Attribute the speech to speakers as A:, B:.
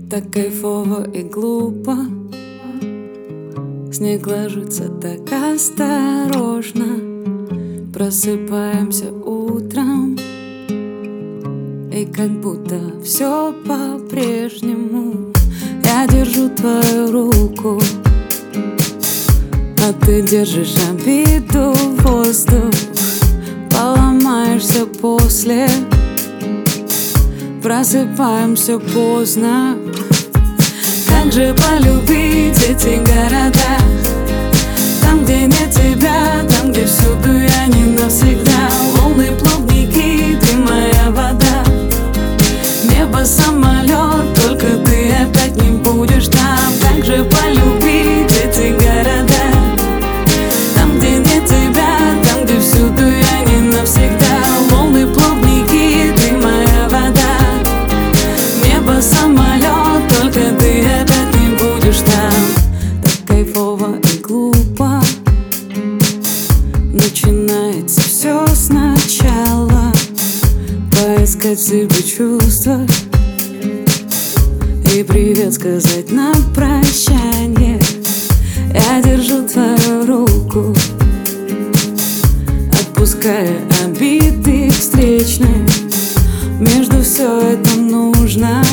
A: Так кайфово и глупо. Снег ложится так осторожно. Просыпаемся утром, и как будто все по-прежнему. Я держу твою руку, а ты держишь обиду в воздух. Поломаешься после, просыпаемся поздно. Как же полюбить эти города? Там, где нет тебя, там, где всюду я не навсегда. Волны, плавники, ты моя вода. Небо, самолет, только ты опять не будешь там. Как же полюбить эти города? Там, где нет тебя, там, где всюду я не навсегда. Волны, плавники, ты моя вода. Небо, самолет, только ты опять не будешь там. Так кайфово и глупо. Начинается все сначала. Поискать в себе чувства и привет сказать на прощание. Я держу твою руку, отпуская обиды встречные. Между все это нужно